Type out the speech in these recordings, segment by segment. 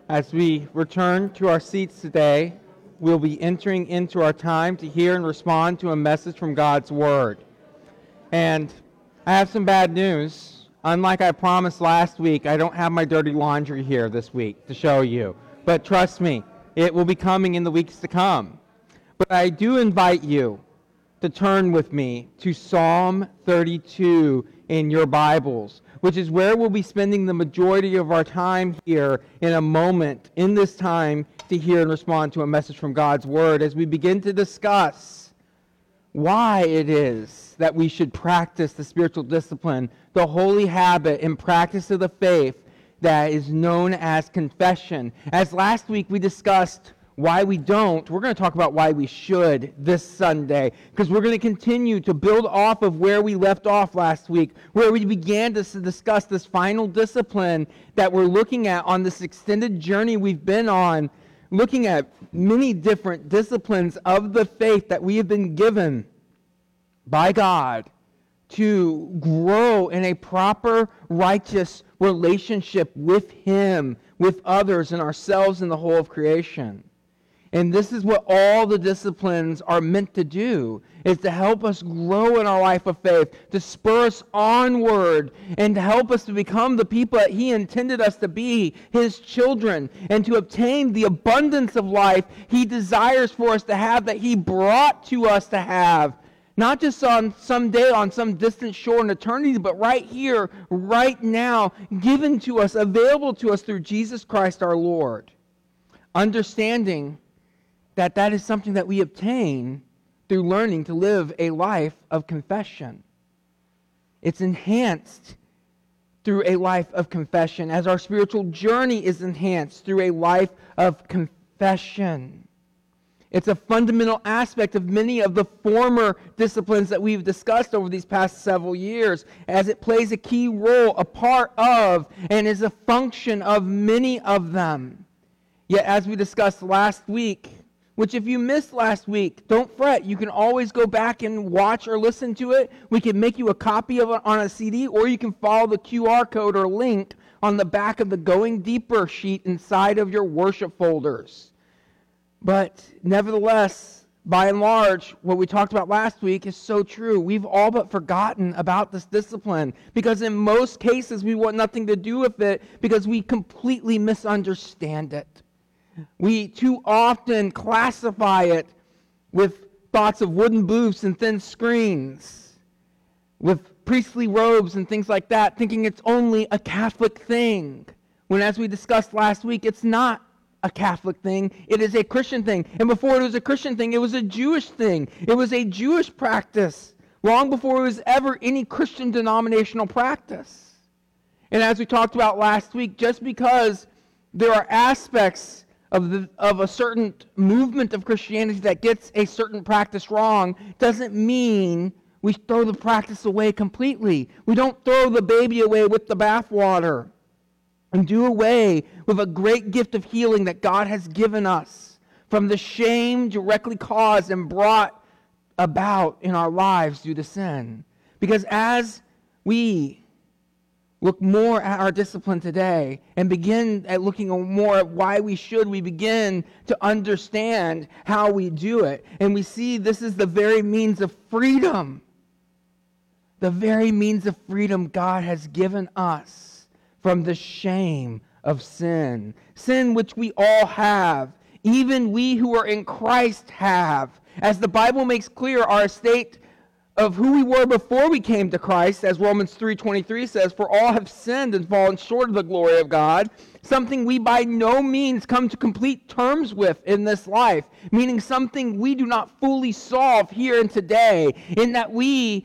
As we return to our seats today, we'll be entering into our time to hear and respond to a message from God's Word. And I have some bad news. Unlike I promised last week, I don't have my dirty laundry here this week to show you. But trust me, it will be coming in the weeks to come. But I do invite you to turn with me to Psalm 32 in your Bibles, which is where we'll be spending the majority of our time here in a moment, in this time, to hear and respond to a message from God's Word as we begin to discuss why it is that we should practice the spiritual discipline, the holy habit and practice of the faith that is known as confession. As last week we discussed why we don't, we're going to talk about why we should this Sunday, because we're going to continue to build off of where we left off last week, where we began to discuss this final discipline that we're looking at on this extended journey we've been on, looking at many different disciplines of the faith that we have been given by God to grow in a proper, righteous relationship with Him, with others, and ourselves and the whole of creation. And this is what all the disciplines are meant to do, is to help us grow in our life of faith, to spur us onward, and to help us to become the people that He intended us to be, His children, and to obtain the abundance of life He desires for us to have, that He brought to us to have, not just on some day, on some distant shore in eternity, but right here, right now, given to us, available to us through Jesus Christ our Lord. Understanding that is something that we obtain through learning to live a life of confession. It's enhanced through a life of confession, as our spiritual journey is enhanced through a life of confession. It's a fundamental aspect of many of the former disciplines that we've discussed over these past several years, as it plays a key role, a part of, and is a function of many of them. Yet, as we discussed last week, which if you missed last week, don't fret. You can always go back and watch or listen to it. We can make you a copy of it on a CD, or you can follow the QR code or link on the back of the Going Deeper sheet inside of your worship folders. But nevertheless, by and large, what we talked about last week is so true. We've all but forgotten about this discipline, because in most cases we want nothing to do with it because we completely misunderstand it. We too often classify it with thoughts of wooden booths and thin screens, with priestly robes and things like that, thinking it's only a Catholic thing, when, as we discussed last week, it's not a Catholic thing, it is a Christian thing. And before it was a Christian thing, it was a Jewish thing. It was a Jewish practice, long before it was ever any Christian denominational practice. And as we talked about last week, just because there are aspects of a certain movement of Christianity that gets a certain practice wrong doesn't mean we throw the practice away completely. We don't throw the baby away with the bathwater and do away with a great gift of healing that God has given us from the shame directly caused and brought about in our lives due to sin. Because as we look more at our discipline today and begin at looking more at why we should, we begin to understand how we do it. And we see this is the very means of freedom. The very means of freedom God has given us from the shame of sin. Sin which we all have. Even we who are in Christ have. As the Bible makes clear, our state of who we were before we came to Christ, as Romans 3:23 says, for all have sinned and fallen short of the glory of God, something we by no means come to complete terms with in this life, meaning something we do not fully solve here and today, in that we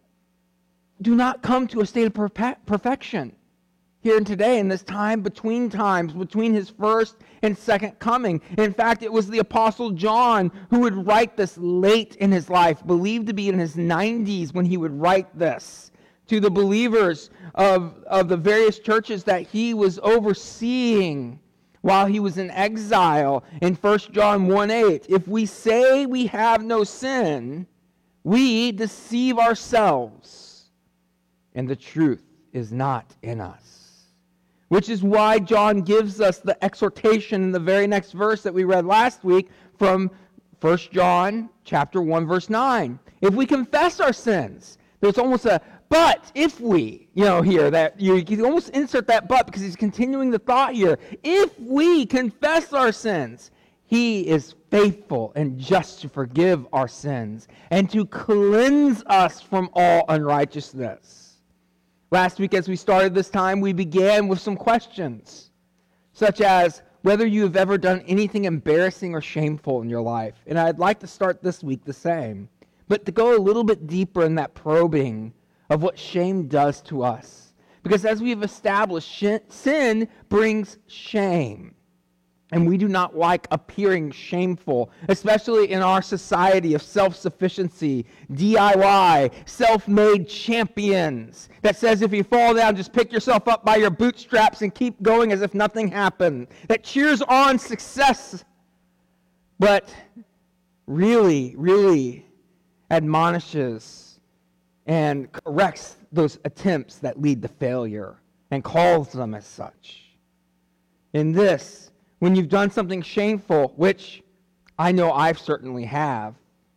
do not come to a state of perfection here and today, in this time, between His first and second coming. In fact, it was the Apostle John who would write this late in his life, believed to be in his 90s when he would write this to the believers of the various churches that he was overseeing while he was in exile in 1 John 1:8. If we say we have no sin, we deceive ourselves, and the truth is not in us. which is why John gives us the exhortation in the very next verse that we read last week from 1 John chapter 1, verse 9. If we confess our sins, there's almost a but if we, here, that you can almost insert that but because he's continuing the thought here. If we confess our sins, he is faithful and just to forgive our sins and to cleanse us from all unrighteousness. Last week as we started this time, we began with some questions, such as whether you have ever done anything embarrassing or shameful in your life. And I'd like to start this week the same, but to go a little bit deeper in that probing of what shame does to us. Because as we've established, sin brings shame. And we do not like appearing shameful, especially in our society of self-sufficiency, DIY, self-made champions that says if you fall down, just pick yourself up by your bootstraps and keep going as if nothing happened, that cheers on success, but really, really admonishes and corrects those attempts that lead to failure and calls them as such. In this, when you've done something shameful, which I know I certainly have,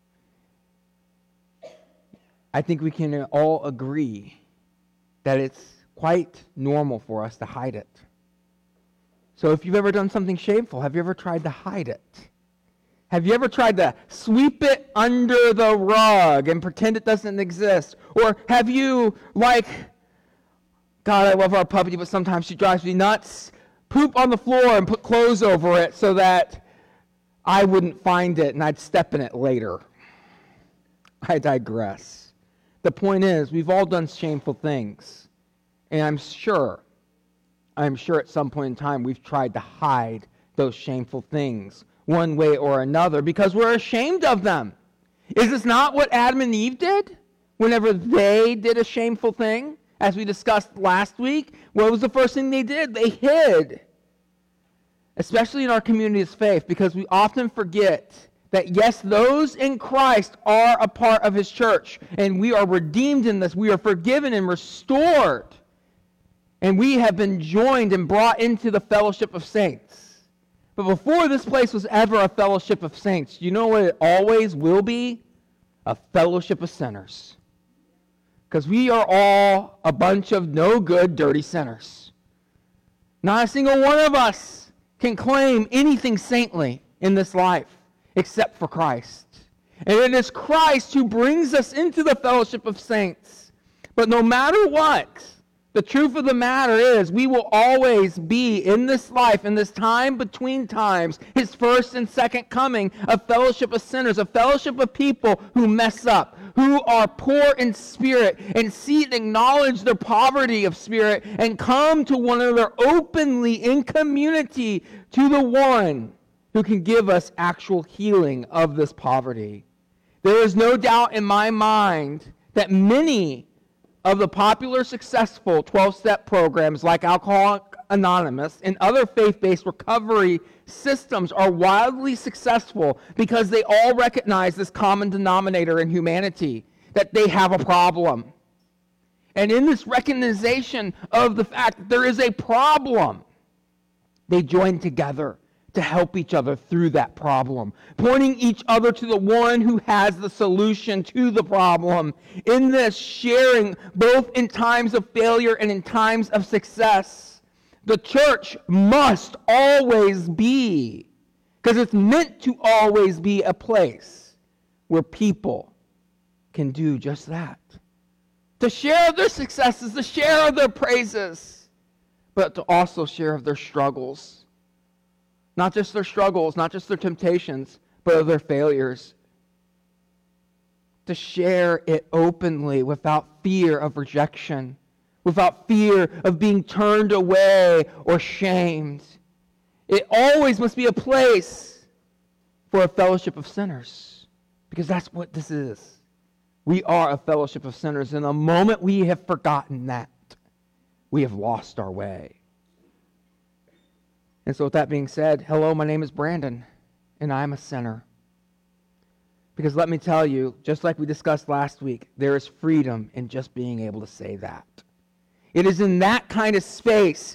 I think we can all agree that it's quite normal for us to hide it. So if you've ever done something shameful, have you ever tried to hide it? Have you ever tried to sweep it under the rug and pretend it doesn't exist? Or have you, God, I love our puppy, but sometimes she drives me nuts, poop on the floor and put clothes over it so that I wouldn't find it and I'd step in it later. I digress. The point is, we've all done shameful things. And I'm sure at some point in time we've tried to hide those shameful things one way or another because we're ashamed of them. Is this not what Adam and Eve did whenever they did a shameful thing? As we discussed last week, what was the first thing they did? They hid. Especially in our community of faith, because we often forget that yes, those in Christ are a part of his church, and we are redeemed in this. We are forgiven and restored, and we have been joined and brought into the fellowship of saints. But before this place was ever a fellowship of saints, you know what it always will be? A fellowship of sinners. Because we are all a bunch of no good, dirty sinners. Not a single one of us can claim anything saintly in this life except for Christ. And it is Christ who brings us into the fellowship of saints. But no matter what, the truth of the matter is we will always be in this life, in this time between times, his first and second coming, a fellowship of sinners, a fellowship of people who mess up, who are poor in spirit and see and acknowledge their poverty of spirit and come to one another openly in community to the one who can give us actual healing of this poverty. There is no doubt in my mind that many of the popular successful 12-step programs like Alcoholics Anonymous and other faith-based recovery systems are wildly successful because they all recognize this common denominator in humanity, that they have a problem. And in this recognition of the fact that there is a problem, they join together to help each other through that problem, pointing each other to the one who has the solution to the problem. In this sharing, both in times of failure and in times of success, the church must always be, because it's meant to always be a place where people can do just that. To share their successes, to share their praises, but to also share their struggles. Not just their struggles, not just their temptations, but of their failures. To share it openly without fear of rejection, without fear of being turned away or shamed. It always must be a place for a fellowship of sinners, because that's what this is. We are a fellowship of sinners, and the moment we have forgotten that, we have lost our way. And so with that being said, hello, my name is Brandon, and I'm a sinner. Because let me tell you, just like we discussed last week, there is freedom in just being able to say that. It is in that kind of space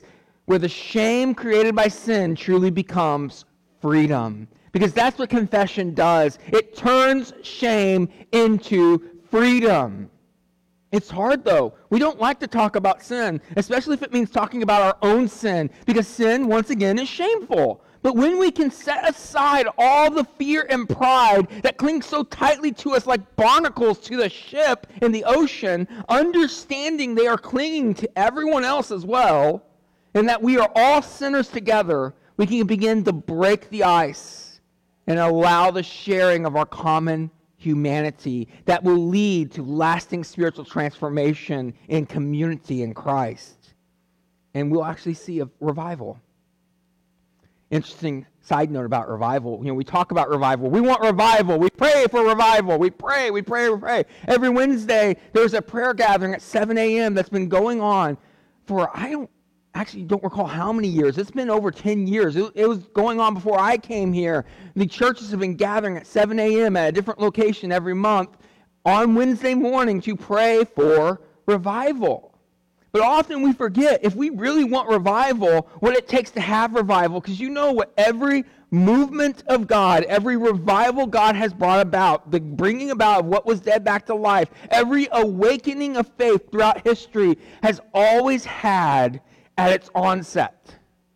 where the shame created by sin truly becomes freedom. Because that's what confession does. It turns shame into freedom. It's hard, though. We don't like to talk about sin, especially if it means talking about our own sin, because sin, once again, is shameful. But when we can set aside all the fear and pride that cling so tightly to us like barnacles to the ship in the ocean, understanding they are clinging to everyone else as well, and that we are all sinners together, we can begin to break the ice and allow the sharing of our common humanity that will lead to lasting spiritual transformation in community in Christ. And we'll actually see a revival. Interesting side note about revival. We talk about revival. We want revival. We pray for revival. We pray. Every Wednesday, there's a prayer gathering at 7 a.m. that's been going on for, I don't recall how many years. It's been over 10 years. It was going on before I came here. The churches have been gathering at 7 a.m. at a different location every month on Wednesday morning to pray for revival. But often we forget, if we really want revival, what it takes to have revival, because what every movement of God, every revival God has brought about, the bringing about of what was dead back to life, every awakening of faith throughout history has always had at its onset.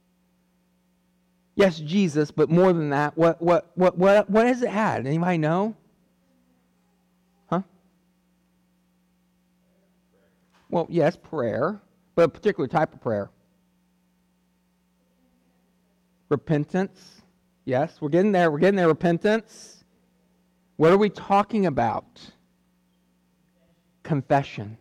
Yes, Jesus, but more than that, what has it had? Anybody know? Well, yes, prayer, but a particular type of prayer. Repentance. Yes, we're getting there. Repentance. What are we talking about? Confession.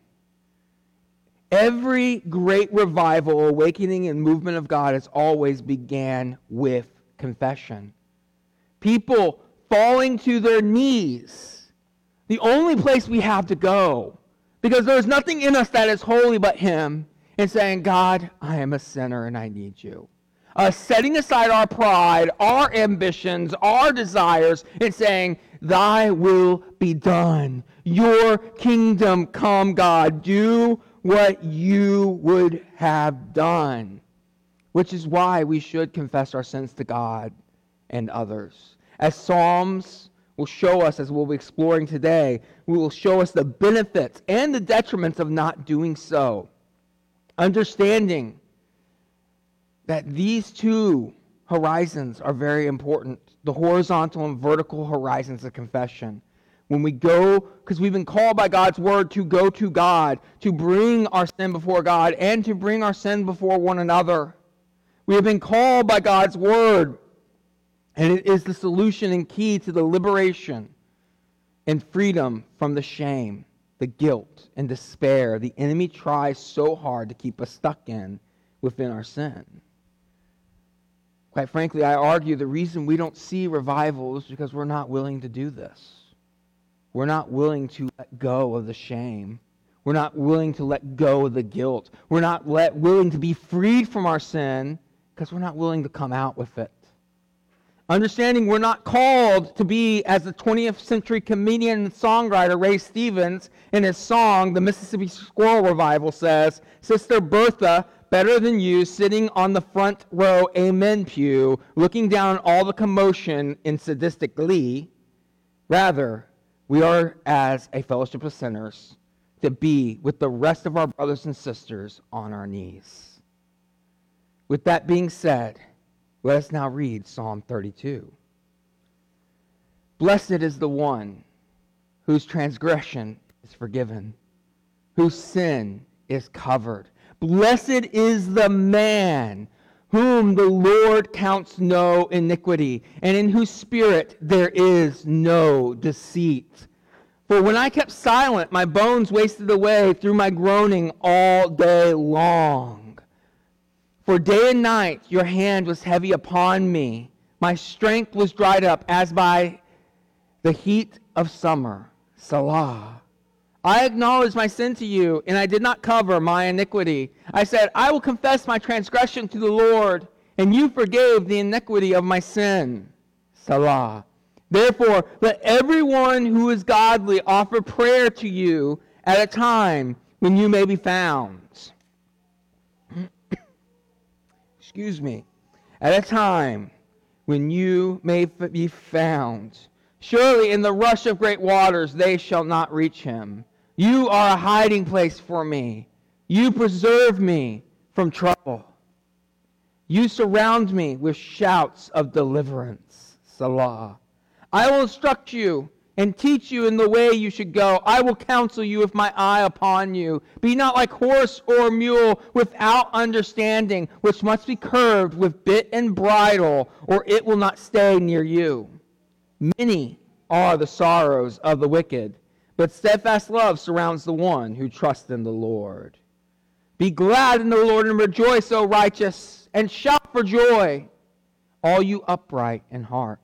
Every great revival, awakening, and movement of God has always began with confession. People falling to their knees. The only place we have to go, because there is nothing in us that is holy but Him, and saying, God, I am a sinner and I need you. Setting aside our pride, our ambitions, our desires, and saying, Thy will be done. Your kingdom come, God. Do what you would have done. Which is why we should confess our sins to God and others. As Psalms will show us, as we'll be exploring today, we will show us the benefits and the detriments of not doing so. Understanding that these two horizons are very important, the horizontal and vertical horizons of confession. When we go, because we've been called by God's word to go to God, to bring our sin before God, and to bring our sin before one another. We have been called by God's word, and it is the solution and key to the liberation and freedom from the shame, the guilt, and despair the enemy tries so hard to keep us stuck in within our sin. Quite frankly, I argue the reason we don't see revival is because we're not willing to do this. We're not willing to let go of the shame. We're not willing to let go of the guilt. We're not willing to be freed from our sin because we're not willing to come out with it. Understanding we're not called to be, as the 20th century comedian and songwriter Ray Stevens in his song, The Mississippi Squirrel Revival, says, Sister Bertha, better than you, sitting on the front row amen pew, looking down on all the commotion in sadistic glee. Rather, we are, as a fellowship of sinners, to be with the rest of our brothers and sisters on our knees. With that being said, let us now read Psalm 32. Blessed is the one whose transgression is forgiven, whose sin is covered. Blessed is the man whom the Lord counts no iniquity, and in whose spirit there is no deceit. For when I kept silent, my bones wasted away through my groaning all day long. For day and night your hand was heavy upon me. My strength was dried up as by the heat of summer. Selah. I acknowledged my sin to you, and I did not cover my iniquity. I said, I will confess my transgression to the Lord, and you forgave the iniquity of my sin. Selah. Therefore, let everyone who is godly offer prayer to you at a time when you may be found. at a time when you may be found. Surely in the rush of great waters they shall not reach him. You are a hiding place for me. You preserve me from trouble. You surround me with shouts of deliverance. Selah. I will instruct you and teach you in the way you should go. I will counsel you with my eye upon you. Be not like horse or mule without understanding, which must be curbed with bit and bridle, or it will not stay near you. Many are the sorrows of the wicked, but steadfast love surrounds the one who trusts in the Lord. Be glad in the Lord and rejoice, O righteous, and shout for joy, all you upright in heart.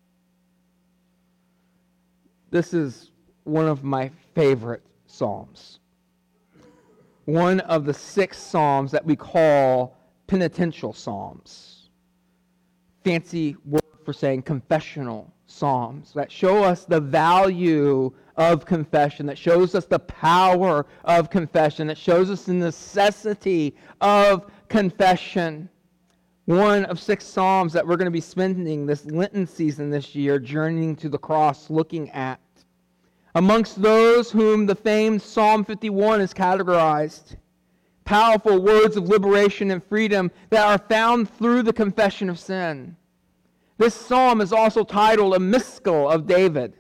This is one of my favorite psalms. One of the 6 psalms that we call penitential psalms. Fancy word for saying confessional psalms that show us the value of confession, that shows us the power of confession, that shows us the necessity of confession. One of 6 psalms that we're going to be spending this Lenten season this year journeying to the cross looking at. Amongst those whom the famed Psalm 51 is categorized, powerful words of liberation and freedom that are found through the confession of sin. This psalm is also titled a Miskil of David.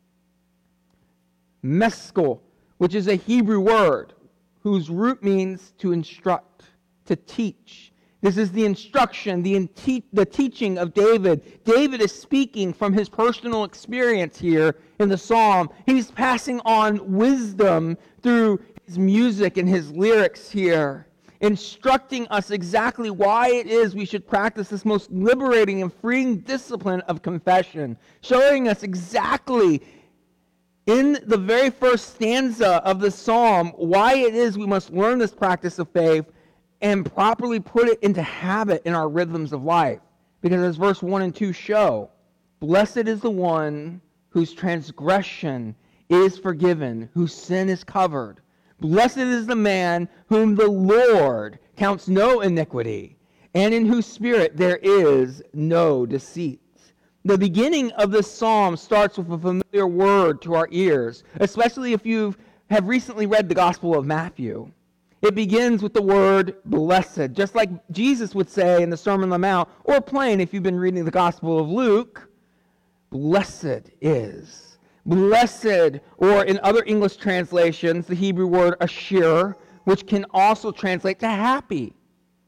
Miskil, which is a Hebrew word whose root means to instruct, to teach. This is the instruction, the teaching of David. David is speaking from his personal experience here in the psalm. He's passing on wisdom through his music and his lyrics here, instructing us exactly why it is we should practice this most liberating and freeing discipline of confession, showing us exactly in the very first stanza of the psalm why it is we must learn this practice of faith and properly put it into habit in our rhythms of life. Because as verse 1 and 2 show, blessed is the one whose transgression is forgiven, whose sin is covered. Blessed is the man whom the Lord counts no iniquity, and in whose spirit there is no deceit. The beginning of this psalm starts with a familiar word to our ears, especially if you have recently read the Gospel of Matthew. It begins with the word blessed, just like Jesus would say in the Sermon on the Mount, or plain if you've been reading the Gospel of Luke, blessed is. Blessed, or in other English translations, the Hebrew word ashir, which can also translate to happy.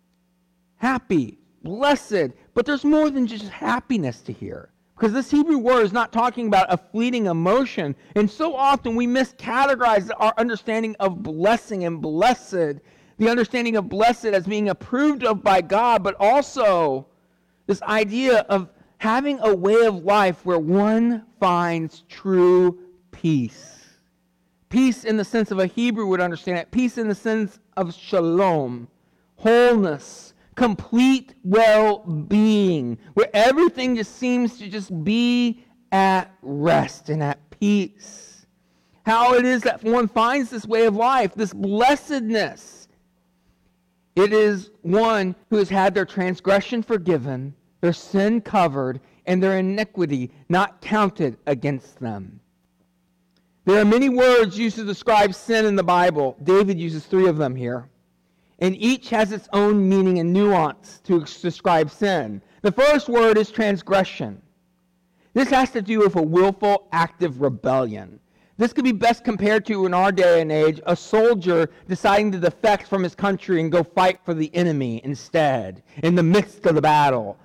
Happy, blessed, but there's more than just happiness to hear. Because this Hebrew word is not talking about a fleeting emotion. And so often we miscategorize our understanding of blessing and blessed, the understanding of blessed as being approved of by God, but also this idea of having a way of life where one finds true peace. Peace in the sense of a Hebrew would understand it. Peace in the sense of shalom, wholeness, complete well-being, where everything just seems to just be at rest and at peace. How it is that one finds this way of life, this blessedness. It is one who has had their transgression forgiven, their sin covered, and their iniquity not counted against them. There are many words used to describe sin in the Bible. David uses 3 of them here. And each has its own meaning and nuance to describe sin. The first word is transgression. This has to do with a willful, active rebellion. This could be best compared to, in our day and age, a soldier deciding to defect from his country and go fight for the enemy instead, in the midst of the battle.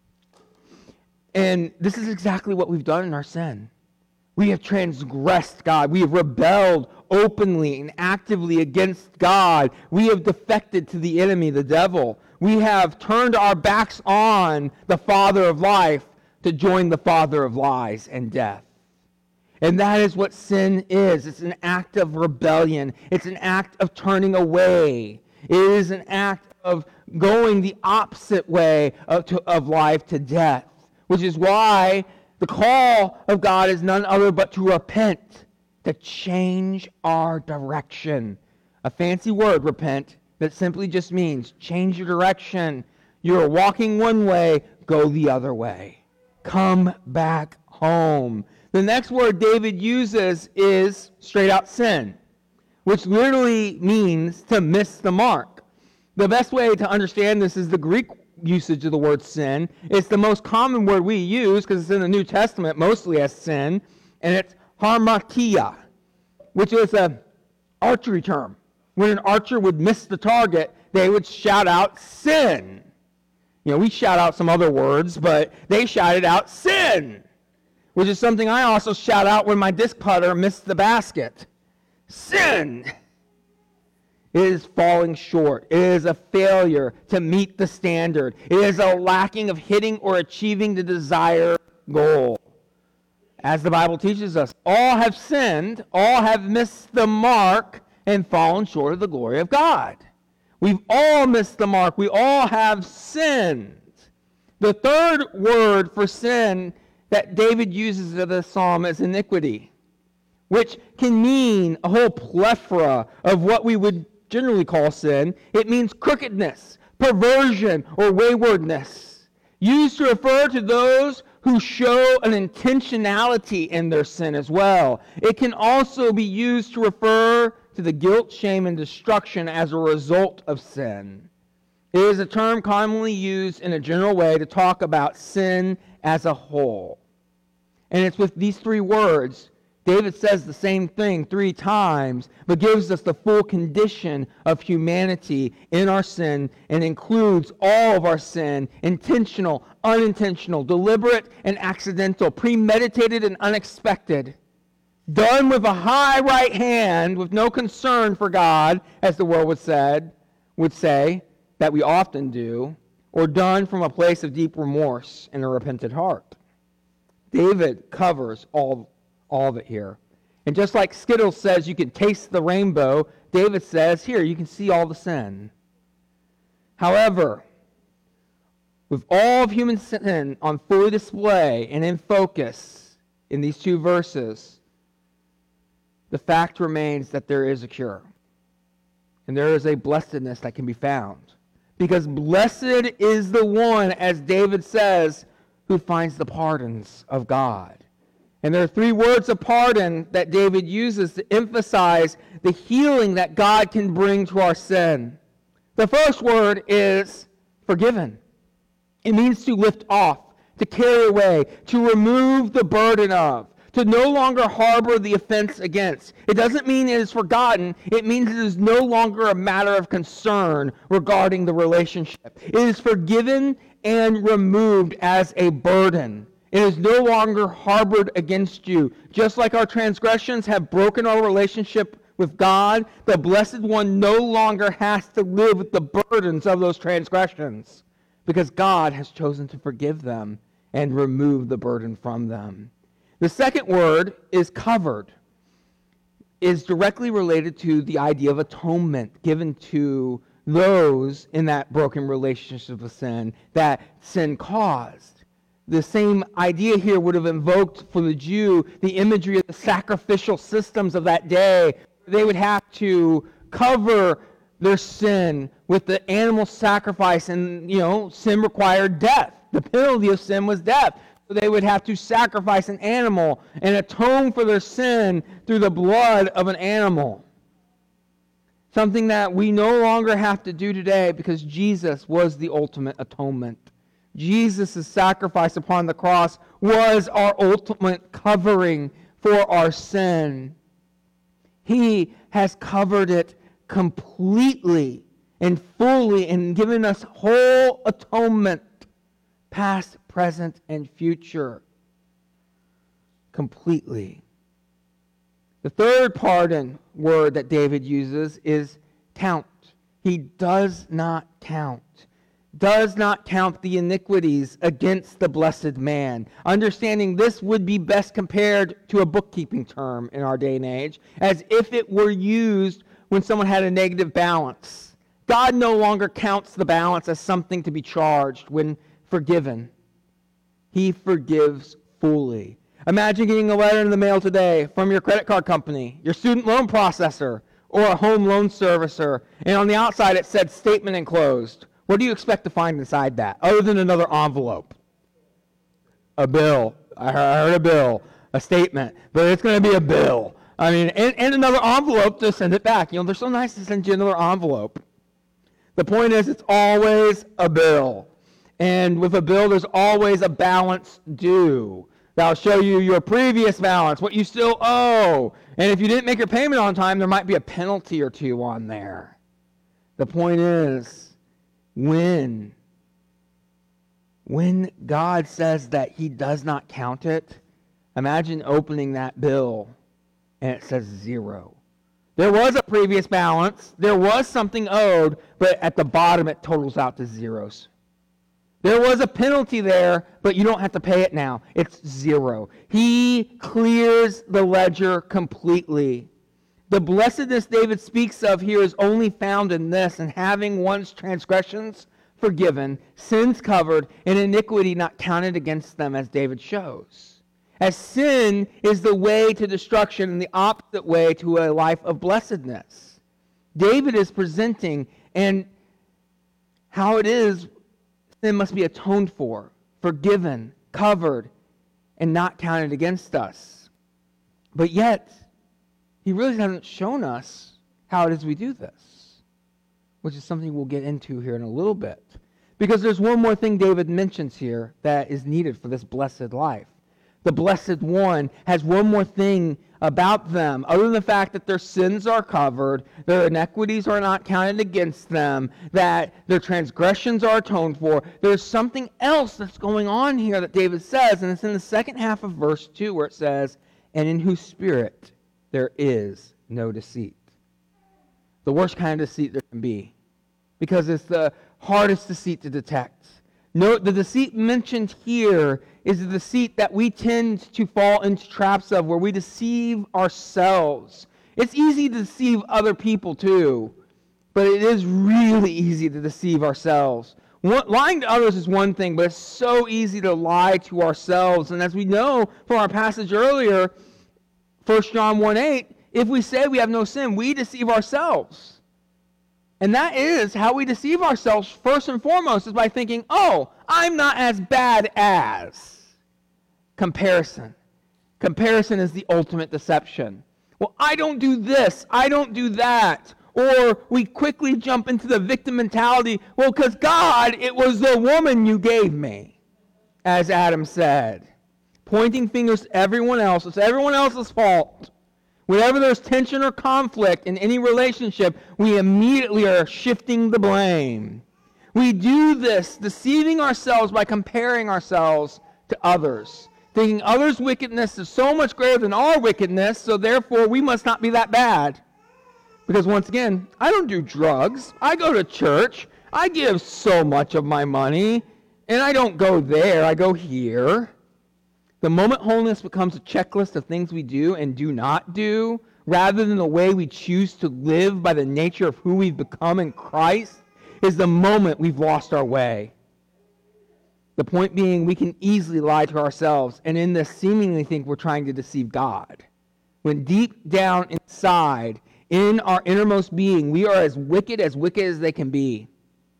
And this is exactly what we've done in our sin. We have transgressed God. We have rebelled openly and actively against God. We have defected to the enemy, the devil. We have turned our backs on the Father of life to join the father of lies and death. And that is what sin is. It's an act of rebellion. It's an act of turning away. It is an act of going the opposite way of life to death, which is why the call of God is none other but to repent, to change our direction. A fancy word, repent, that simply just means change your direction. You're walking one way, go the other way. Come back home. The next word David uses is straight out sin, which literally means to miss the mark. The best way to understand this is the Greek usage of the word sin. It's the most common word we use because it's in the New Testament mostly as sin, and it's harmakia, which is an archery term. When an archer would miss the target, they would shout out sin. We shout out some other words, but they shouted out sin, which is something I also shout out when my disc putter missed the basket. Sin. It is falling short. It is a failure to meet the standard. It is a lacking of hitting or achieving the desired goal. As the Bible teaches us, all have sinned, all have missed the mark, and fallen short of the glory of God. We've all missed the mark. We all have sinned. The third word for sin that David uses in the psalm is iniquity, which can mean a whole plethora of what we would generally call sin. It means crookedness, perversion, or waywardness, used to refer to those who show an intentionality in their sin as well. It can also be used to refer to the guilt, shame, and destruction as a result of sin. It is a term commonly used in a general way to talk about sin as a whole. And it's with these three words, David says the same thing 3 times, but gives us the full condition of humanity in our sin and includes all of our sin, intentional, unintentional, deliberate and accidental, premeditated and unexpected, done with a high right hand with no concern for God, as the world would say that we often do, or done from a place of deep remorse and a repentant heart. David covers all of it here. And just like Skittles says you can taste the rainbow, David says here you can see all the sin. However, with all of human sin on full display and in focus in these 2 verses, the fact remains that there is a cure. And there is a blessedness that can be found. Because blessed is the one, as David says, who finds the pardons of God. And there are 3 words of pardon that David uses to emphasize the healing that God can bring to our sin. The first word is forgiven. It means to lift off, to carry away, to remove the burden of, to no longer harbor the offense against. It doesn't mean it is forgotten. It means it is no longer a matter of concern regarding the relationship. It is forgiven and removed as a burden. It is no longer harbored against you. Just like our transgressions have broken our relationship with God, the Blessed One no longer has to live with the burdens of those transgressions because God has chosen to forgive them and remove the burden from them. The second word is covered, is directly related to the idea of atonement given to those in that broken relationship with sin that sin caused. The same idea here would have invoked for the Jew the imagery of the sacrificial systems of that day. They would have to cover their sin with the animal sacrifice, and sin required death. The penalty of sin was death. So they would have to sacrifice an animal and atone for their sin through the blood of an animal. Something that we no longer have to do today because Jesus was the ultimate atonement. Jesus' sacrifice upon the cross was our ultimate covering for our sin. He has covered it completely and fully and given us whole atonement, past, present, and future, completely. The third pardon word that David uses is count. He does not count. Does not count the iniquities against the blessed man. Understanding this would be best compared to a bookkeeping term in our day and age, as if it were used when someone had a negative balance. God no longer counts the balance as something to be charged when forgiven. He forgives fully. Imagine getting a letter in the mail today from your credit card company, your student loan processor, or a home loan servicer, and on the outside it said statement enclosed. What do you expect to find inside that, other than another envelope? A bill. I heard a bill, a statement, but it's going to be a bill. I mean, and another envelope to send it back. You know, they're so nice to send you another envelope. The point is, it's always a bill. And with a bill, there's always a balance due. That'll show you your previous balance, what you still owe. And if you didn't make your payment on time, there might be a penalty or two on there. The point is, when God says that he does not count it, imagine opening that bill and it says 0. There was a previous balance. There was something owed, but at the bottom it totals out to zeros. There was a penalty there, but you don't have to pay it now. It's 0. He clears the ledger completely. The blessedness David speaks of here is only found in this, in having one's transgressions forgiven, sins covered, and iniquity not counted against them, as David shows. As sin is the way to destruction and the opposite way to a life of blessedness. David is presenting and how it is sin must be atoned for, forgiven, covered, and not counted against us. But yet, he really hasn't shown us how it is we do this, which is something we'll get into here in a little bit. Because there's one more thing David mentions here that is needed for this blessed life. The blessed one has one more thing about them, other than the fact that their sins are covered, their iniquities are not counted against them, that their transgressions are atoned for. There's something else that's going on here that David says, and it's in the second half of verse 2 where it says, "And in whose spirit there is no deceit." The worst kind of deceit there can be, because it's the hardest deceit to detect. Note, the deceit mentioned here is the deceit that we tend to fall into traps of, where we deceive ourselves. It's easy to deceive other people too, but it is really easy to deceive ourselves. Lying to others is one thing, but it's so easy to lie to ourselves. And as we know from our passage earlier, 1 John 1:8, if we say we have no sin, we deceive ourselves. And that is how we deceive ourselves first and foremost, is by thinking, oh, I'm not as bad as. Comparison. Comparison is the ultimate deception. Well, I don't do this, I don't do that. Or we quickly jump into the victim mentality. Well, because God, it was the woman you gave me, as Adam said. Pointing fingers at everyone else. It's everyone else's fault. Whenever there's tension or conflict in any relationship, we immediately are shifting the blame. We do this, deceiving ourselves by comparing ourselves to others, thinking others' wickedness is so much greater than our wickedness, so therefore we must not be that bad. Because once again, I don't do drugs. I go to church. I give so much of my money, and I don't go there. I go here. The moment holiness becomes a checklist of things we do and do not do, rather than the way we choose to live by the nature of who we've become in Christ, is the moment we've lost our way. The point being, we can easily lie to ourselves, and in this seemingly think we're trying to deceive God. When deep down inside, in our innermost being, we are as wicked as they can be.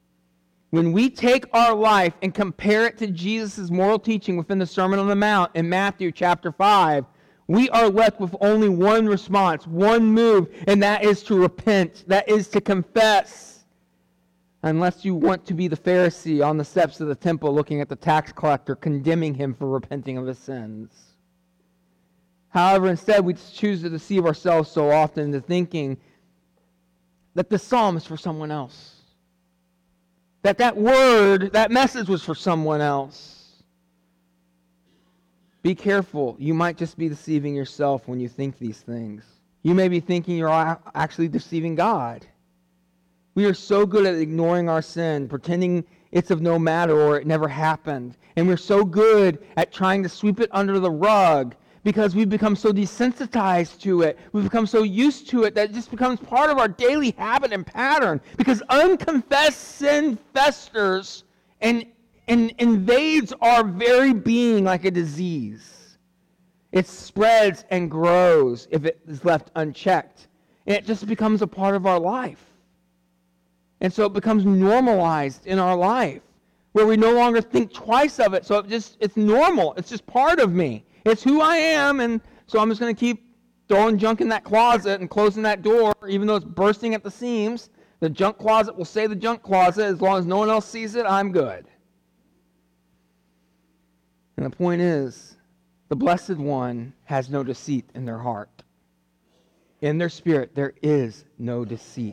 When we take our life and compare it to Jesus' moral teaching within the Sermon on the Mount in Matthew chapter 5, we are left with only one response, one move, and that is to repent. That is to confess. Unless you want to be the Pharisee on the steps of the temple looking at the tax collector, condemning him for repenting of his sins. However, instead, we choose to deceive ourselves so often into thinking that the psalm is for someone else. That word, that message was for someone else. Be careful. You might just be deceiving yourself when you think these things. You may be thinking you're actually deceiving God. We are so good at ignoring our sin, pretending it's of no matter or it never happened. And we're so good at trying to sweep it under the rug because we've become so desensitized to it. We've become so used to it that it just becomes part of our daily habit and pattern. Because unconfessed sin festers and invades our very being like a disease. It spreads and grows if it is left unchecked. And it just becomes a part of our life. And so it becomes normalized in our life, where we no longer think twice of it. So it's normal. It's just part of me. It's who I am, and so I'm just going to keep throwing junk in that closet and closing that door, even though it's bursting at the seams. The junk closet will stay the junk closet. As long as no one else sees it, I'm good. And the point is, the Blessed One has no deceit in their heart. In their spirit, there is no deceit.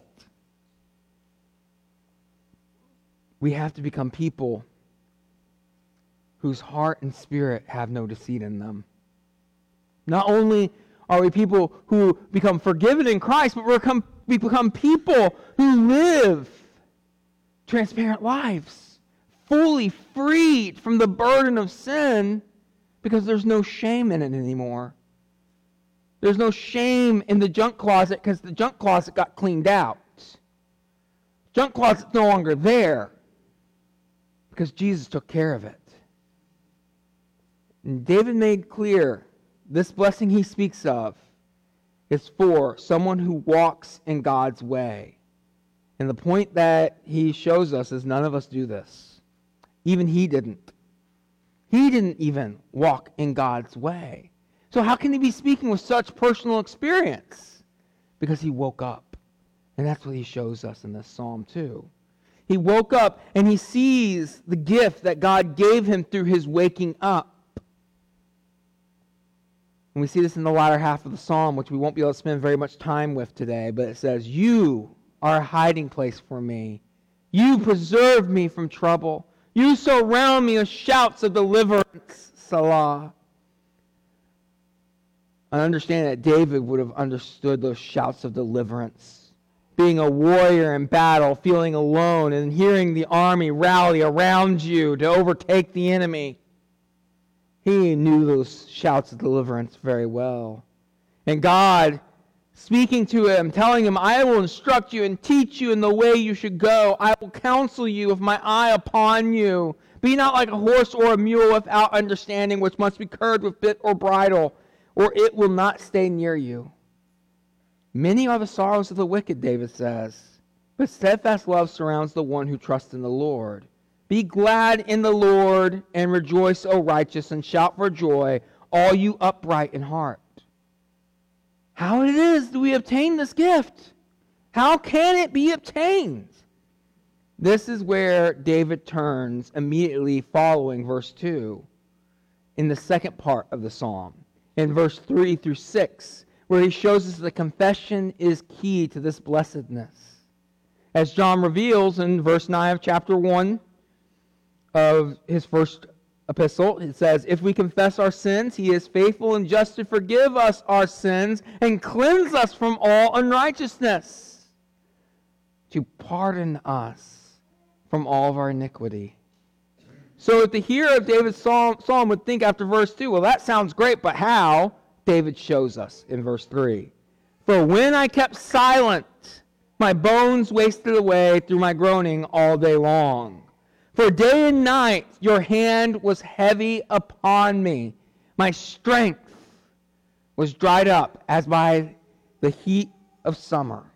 We have to become people whose heart and spirit have no deceit in them. Not only are we people who become forgiven in Christ, but we become people who live transparent lives, fully freed from the burden of sin, because there's no shame in it anymore. There's no shame in the junk closet because the junk closet got cleaned out. Junk closet's no longer there because Jesus took care of it. And David made clear this blessing he speaks of is for someone who walks in God's way. And the point that he shows us is none of us do this. Even he didn't. He didn't even walk in God's way. So how can he be speaking with such personal experience? Because he woke up. And that's what he shows us in this psalm too. He woke up and he sees the gift that God gave him through his waking up. And we see this in the latter half of the psalm, which we won't be able to spend very much time with today, but it says, "You are a hiding place for me. You preserve me from trouble. You surround me with shouts of deliverance." Salah. I understand that David would have understood those shouts of deliverance. Being a warrior in battle, feeling alone, and hearing the army rally around you to overtake the enemy. He knew those shouts of deliverance very well. And God, speaking to him, telling him, "I will instruct you and teach you in the way you should go. I will counsel you with my eye upon you. Be not like a horse or a mule without understanding, which must be curbed with bit or bridle, or it will not stay near you." Many are the sorrows of the wicked, David says, but steadfast love surrounds the one who trusts in the Lord. Be glad in the Lord and rejoice, O righteous, and shout for joy, all you upright in heart. How it is do we obtain this gift? How can it be obtained? This is where David turns immediately following verse 2 in the second part of the psalm, in verse 3 through 6, where he shows us that confession is key to this blessedness. As John reveals in verse 9 of chapter 1 of his first epistle, it says, "If we confess our sins, he is faithful and just to forgive us our sins and cleanse us from all unrighteousness, to pardon us from all of our iniquity." So the hearer of David's psalm would think after verse 2, well, that sounds great, but how? David shows us in verse 3. "For when I kept silent, my bones wasted away through my groaning all day long. For day and night your hand was heavy upon me. My strength was dried up as by the heat of summer."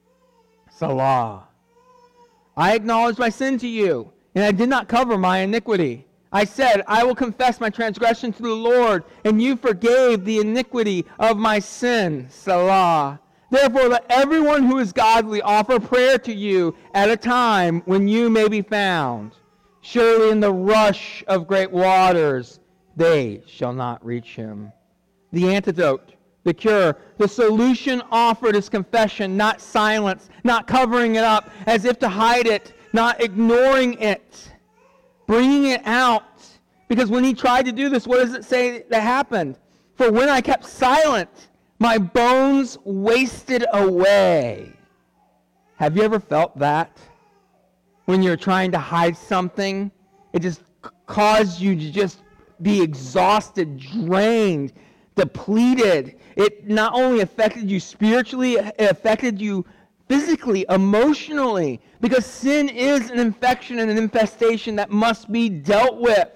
Salah. "I acknowledged my sin to you, and I did not cover my iniquity. I said, I will confess my transgression to the Lord, and you forgave the iniquity of my sin." Salah. "Therefore let everyone who is godly offer prayer to you at a time when you may be found. Surely in the rush of great waters they shall not reach him." The antidote, the cure, the solution offered is confession, not silence, not covering it up as if to hide it, not ignoring it, bringing it out. Because when he tried to do this, what does it say that happened? "For when I kept silent, my bones wasted away." Have you ever felt that? When you're trying to hide something, it just caused you to just be exhausted, drained, depleted. It not only affected you spiritually, it affected you physically, emotionally, because sin is an infection and an infestation that must be dealt with.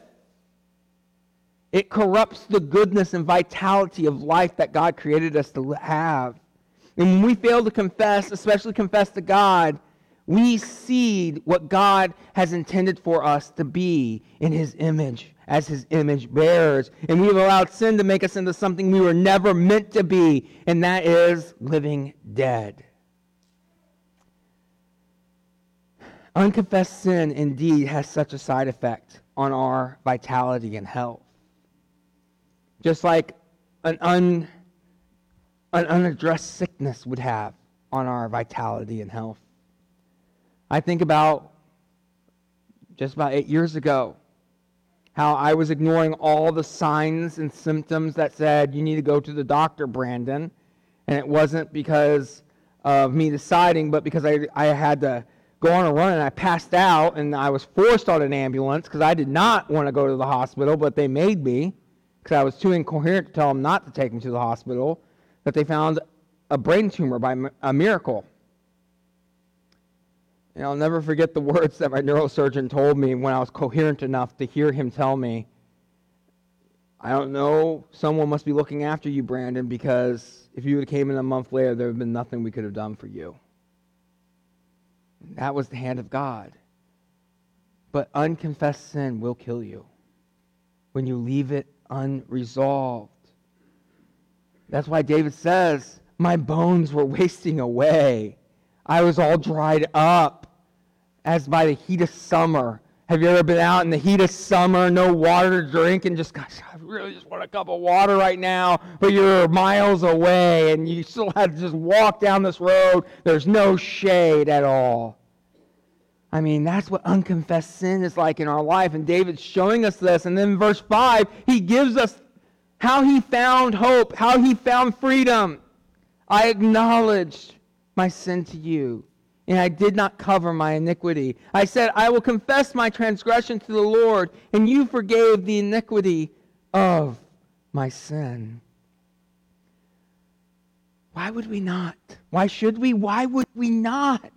It corrupts the goodness and vitality of life that God created us to have. And when we fail to confess, especially confess to God, We seed what God has intended for us to be in his image, as his image bearers. And we've allowed sin to make us into something we were never meant to be, and that is living dead. Unconfessed sin indeed has such a side effect on our vitality and health. Just like an unaddressed sickness would have on our vitality and health. I think about just about 8 years ago, how I was ignoring all the signs and symptoms that said, you need to go to the doctor, Brandon. And it wasn't because of me deciding, but because I had to go on a run and I passed out and I was forced on an ambulance because I did not want to go to the hospital, but they made me because I was too incoherent to tell them not to take me to the hospital, that they found a brain tumor by a miracle. And I'll never forget the words that my neurosurgeon told me when I was coherent enough to hear him tell me, I don't know, someone must be looking after you, Brandon, because if you would have came in a month later, there would have been nothing we could have done for you. That was the hand of God. But unconfessed sin will kill you when you leave it unresolved. That's why David says, my bones were wasting away. I was all dried up as by the heat of summer. Have you ever been out in the heat of summer, no water to drink, and just, gosh, I really just want a cup of water right now, but you're miles away, and you still have to just walk down this road. There's no shade at all. I mean, that's what unconfessed sin is like in our life, and David's showing us this. And then in verse 5, he gives us how he found hope, how he found freedom. I acknowledged my sin to you, and I did not cover my iniquity. I said, I will confess my transgression to the Lord, and you forgave the iniquity of my sin. Why would we not? Why should we? Why would we not?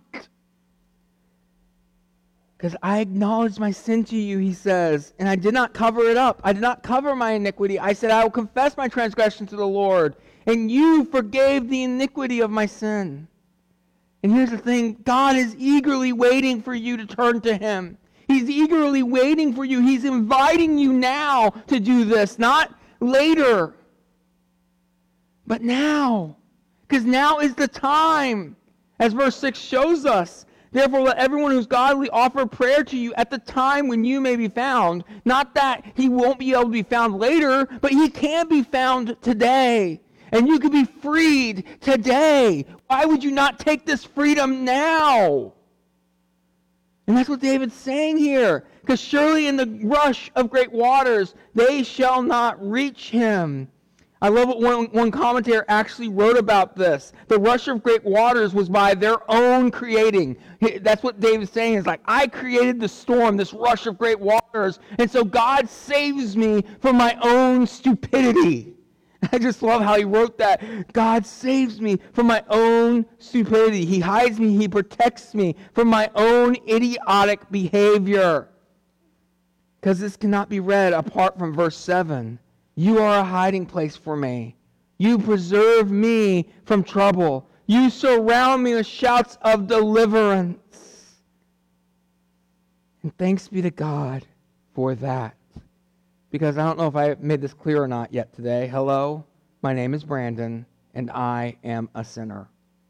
Because I acknowledged my sin to you, he says, and I did not cover it up. I did not cover my iniquity. I said, I will confess my transgression to the Lord, and you forgave the iniquity of my sin. And here's the thing, God is eagerly waiting for you to turn to him. He's eagerly waiting for you. He's inviting you now to do this, not later, but now. Because now is the time, as verse 6 shows us. Therefore, let everyone who's godly offer prayer to you at the time when you may be found. Not that he won't be able to be found later, but he can be found today. And you can be freed today. Why would you not take this freedom now? And that's what David's saying here. Because surely in the rush of great waters, they shall not reach him. I love what one commentator actually wrote about this. The rush of great waters was by their own creating. That's what David's saying. Is like, I created the storm, this rush of great waters, and so God saves me from my own stupidity. I just love how he wrote that. God saves me from my own stupidity. He hides me, he protects me from my own idiotic behavior. Because this cannot be read apart from verse 7. You are a hiding place for me. You preserve me from trouble. You surround me with shouts of deliverance. And thanks be to God for that. Because I don't know if I made this clear or not yet today. Hello, my name is Brandon, and I am a sinner.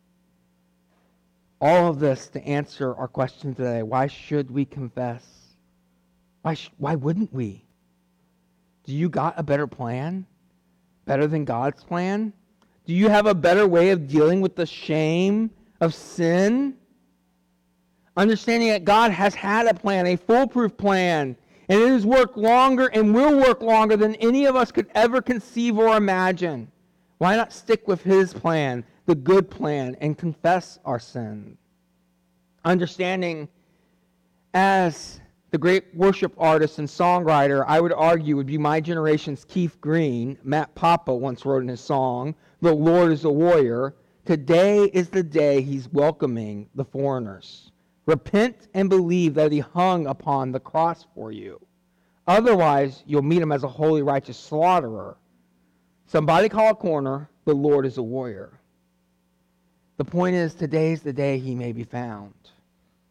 All of this to answer our question today. Why should we confess? Why wouldn't we? Do you got a better plan? Better than God's plan? Do you have a better way of dealing with the shame of sin? Understanding that God has had a plan, a foolproof plan, and it has worked longer and will work longer than any of us could ever conceive or imagine. Why not stick with his plan, the good plan, and confess our sin? Understanding, as the great worship artist and songwriter, I would argue, would be my generation's Keith Green. Matt Papa once wrote in his song, "The Lord is a warrior." Today is the day he's welcoming the foreigners. Repent and believe that he hung upon the cross for you. Otherwise, you'll meet him as a holy, righteous slaughterer. Somebody call a corner. The Lord is a warrior. The point is, today is the day he may be found.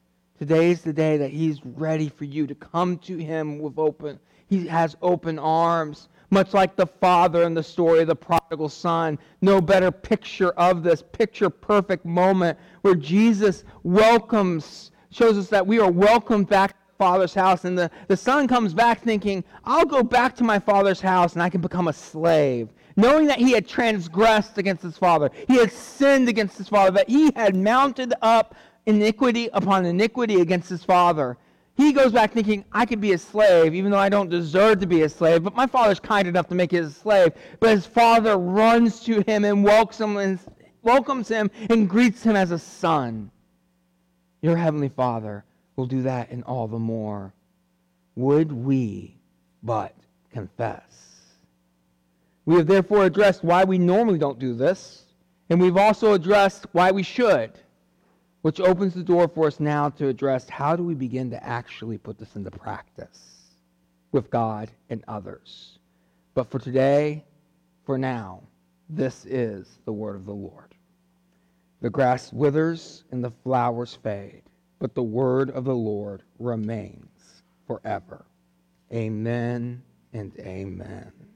Today is the day that he's ready for you to come to him with he has open arms, much like the father in the story of the prodigal son. No better picture of this picture-perfect moment where Jesus shows us that we are welcomed back to the Father's house. And the son comes back thinking, I'll go back to my father's house and I can become a slave. Knowing that he had transgressed against his father, he had sinned against his father, that he had mounted up iniquity upon iniquity against his father. He goes back thinking, I could be a slave, even though I don't deserve to be a slave, but my father's kind enough to make him a slave. But his father runs to him and welcomes him and greets him as a son. Your heavenly Father will do that and all the more. Would we but confess? We have therefore addressed why we normally don't do this, and we've also addressed why we should, which opens the door for us now to address how do we begin to actually put this into practice with God and others. But for today, for now, this is the word of the Lord. The grass withers and the flowers fade, but the word of the Lord remains forever. Amen and amen.